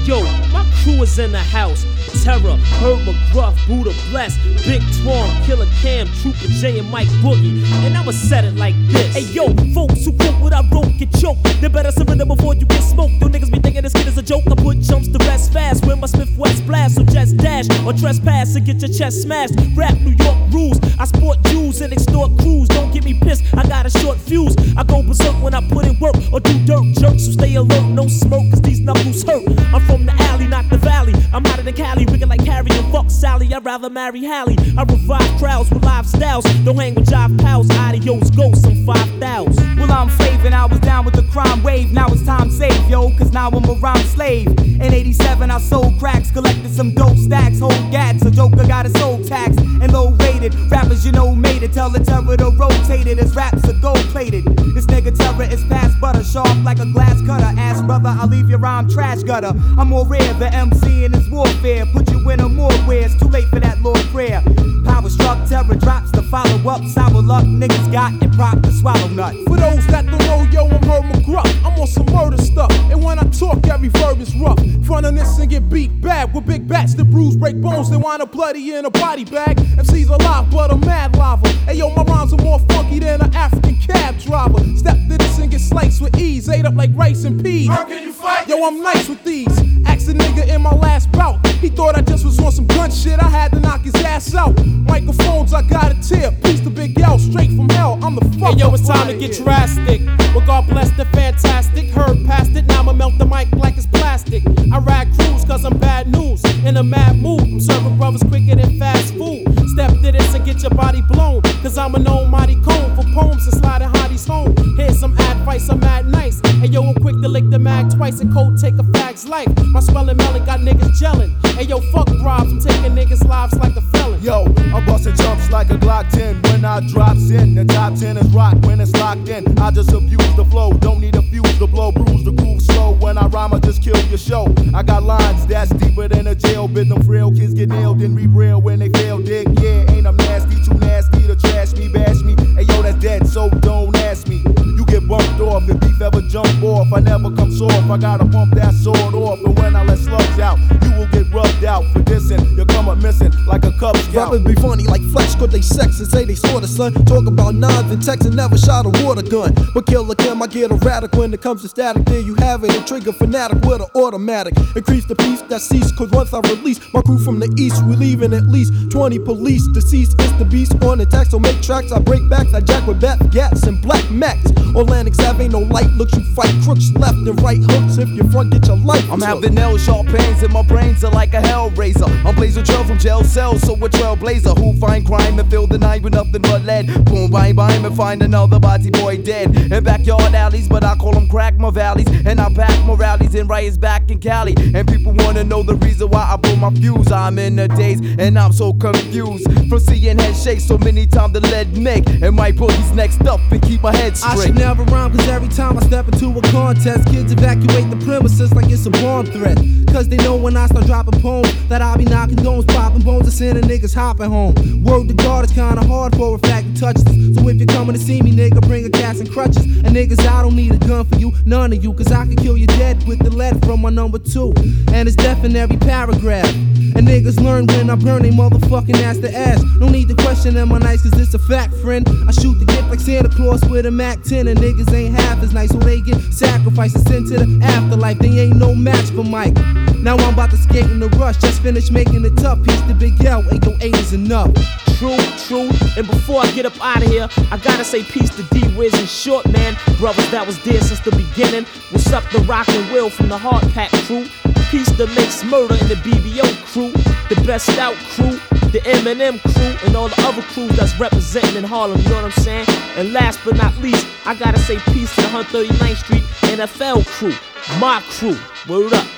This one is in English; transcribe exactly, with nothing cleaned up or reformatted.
Yo, my crew is in the house. Terror, Herb McGruff, Buddha Bless, Big Twom, Killer Cam, Trooper J and Mike Boogie. And I'ma set it like this. Hey yo, folks who quote what I wrote get choked. They better surrender before you get smoked. Yo niggas be thinking this kid is a joke. I put jumps to rest fast with my Smith West blast. So just dash or trespass and get your chest smashed. Rap New York rules. I sport Jews and extort crews. Don't get me pissed, I got a short fuse. I go berserk when I put in work or do dirt jerks. So stay alert, no smoke, cause these knuckles hurt. I'm from the alley, not the valley. I'm hotter than Cali, wicked like Harry and fuck Sally. I'd rather marry Hallie. I revive crowds with live styles. Don't hang with jive pals. Adios, ghosts, I'm five thousand. Well, I'm Flavin', I was down with the crime wave. Now it's time to save, yo, cause now I'm a rhyme slave. In eighty-seven, I sold cracks, collected some dope stacks. Whole gats, a joker got his soul taxed and low rated. Rappers, you know, made it. Tell the terror to rotate it. His raps are gold plated. This nigga terror is past butter, sharp like a glass cutter. Ass brother, I'll leave your rhyme trash gutter. I'm more rare, the M C in his warfare. Put you in a more wares, too late for that Lord prayer. Power struck, terror drops to follow up. Sour luck, niggas got and prop to swallow nut. For those that don't know, yo, I'm Herb McGruff. I'm on some murder stuff, and when I talk, every verb is rough. Front on this and get beat bad with big bats that bruise, break bones, they wind up bloody in a body bag. M C's alive, but I'm mad lava. Hey yo, my rhymes are more funky than an African cab driver. Step to this and get sliced with ease, ate up like rice and peas. How can you fight? Yo, I'm nice with these. Asked a nigga in my last bout, he thought I just was on some gun shit. I had to knock his ass out. Microphones, I got a tip. Piece the Big L, straight from hell. I'm the fuck. Hey yo, it's time to get here. drastic. Well, God bless the fantastic. Heard past it, now I'ma melt the mic like it's plastic. I ride crews cause I'm bad news. In a mad mood, I'm serving brothers quicker than fast food. Step to this and get your body blown. Cause I'm an almighty cone for poems and sliding hotties home. Here's some advice, I'm mad nice. Hey yo, I'm quick to lick the mag twice and cold take a fag's life. My spelling melon got niggas gelling. Hey yo, fuck bribes, I'm taking niggas' lives like a felon. Yo, I'm busting jumps like a Glock ten when I drops in. The top ten is rock when it's locked in. I just abuse the flow, don't need a fuse to blow, bruise the groove slow. When I rhyme, I just kill your show. I got lines that's deeper than a jail bit. Them frail kids get nailed and re-rail when they fail. Dig, yeah, ain't I'm nasty, too nasty to trash me, bash me. Hey yo, that's dead, so don't ask me. You get bumped off if beef ever jump off. I never come soft, I gotta pump that sword off. And when I let slugs out, you will get rubbed out for dissing. You'll come up missing like a Cub Scout. Rappers be funny like flesh, cause they sex and say they sorta son. Talk about nines and texts and never shot a water gun. But Killer Kim, I get erratic when it comes to static. There you have it, a trigger fanatic with an automatic. Increase the peace that cease, cause once I release my crew from the east, we leaving at least twenty police. Deceased is the beast on the tax, so make tracks. I break backs, I jack with bat gats and black max. Atlantic Ave ain't no light, looks you fight crooks left and right hooks. If you front, get your life. I'm having nail sharp pains and my brains are like a hell razor. I'm blazing trail from jail cells, so a trailblazer who find crime and fill the night with nothing but lead. Boom, bang, bang, and find another body boy dead in backyard alleys, but I call them crack my valleys. And I pack my rallies and riots back in Cali. And people wanna know the reason why I blow my fuse. I'm in the daze and I'm so confused from seeing head shake so many times the lead make. And my boogie's next up and keep my head straight. I should never rhyme cause every time I step into a contest, kids evacuate the premises like it's a bomb threat. Cause they know when I start dropping poems that I'll be knocking domes, popping bones, and sending niggas hopping home. Word to God, it's kinda hard for a fact to touch this. So if you're coming to see me, nigga, bring a cast and crutches. And niggas, I don't need a gun for you, none of you. Cause I can kill you dead with the lead from my number two. And it's death in every paragraph. And niggas learn when I burn they motherfucking ass to ass. No need to question am I nice cause it's a fact, friend. I shoot the gift like Santa Claus with a Mac ten. And niggas ain't half as nice, so they get sacrificed and sent to the afterlife. They ain't no match for Mike. Now I'm about to skate in the rush. Just finished making it tough. Piece the Big L, eight oh eight is enough. True, true. And before I get up out of here, I gotta say peace to D-Wiz and Short Man. Brothers that was there since the beginning. What's up the Rock and Will from the Hard Pack crew? Peace to Makes Murder and the B B O crew. The Best Out crew. The Eminem crew. And all the other crews that's representing in Harlem, you know what I'm saying? And last but not least, I gotta say peace to the one thirty-ninth Street N F L crew. My crew. Word up.